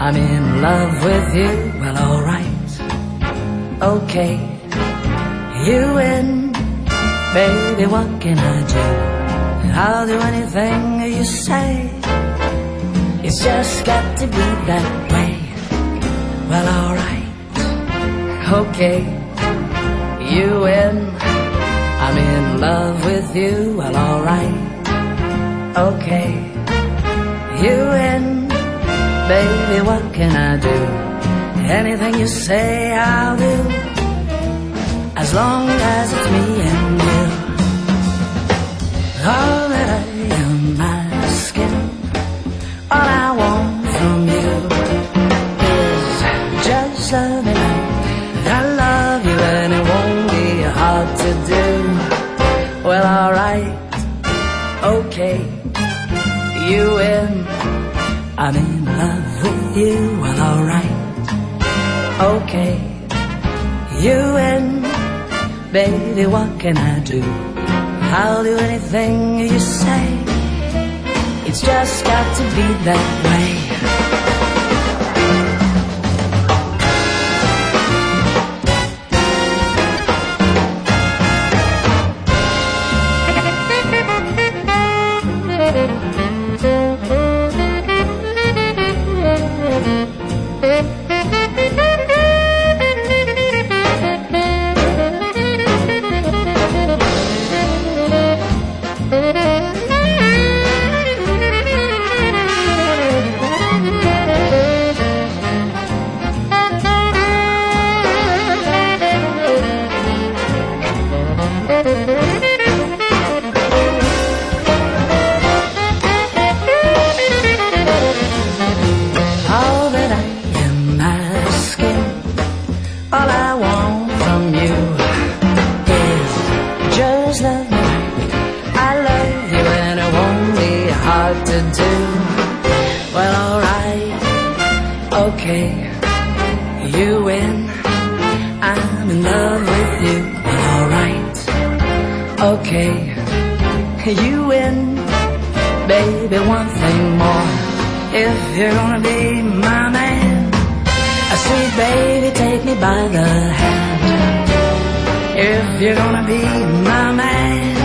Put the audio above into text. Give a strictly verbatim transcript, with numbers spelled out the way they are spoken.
I'm in love with you. Well, alright, okay, you win. Baby, what can I do? I'll do anything you say. It's just got to be that way. Well, alright, okay, you win. I'm in love with you. Well, alright, okay, you win. Baby, what can I do? Anything you say I'll do, as long as it's me and you. All that I am asking, all I want from you is just love me like I love you, and it won't be hard to do. Well, alright, okay, you win. I'm in love with you. Well, alright, okay, you win. Baby, what can I do? I'll do anything you say. It's just got to be that way. All I want from you is just love me like I love you, and it won't be hard to do. Well, alright, okay, you win. I'm in love with you. Well, alright, okay, you win. Baby, one thing more, if you're gonna be my man, sweet baby, take me by the hand. If you're gonna be my man,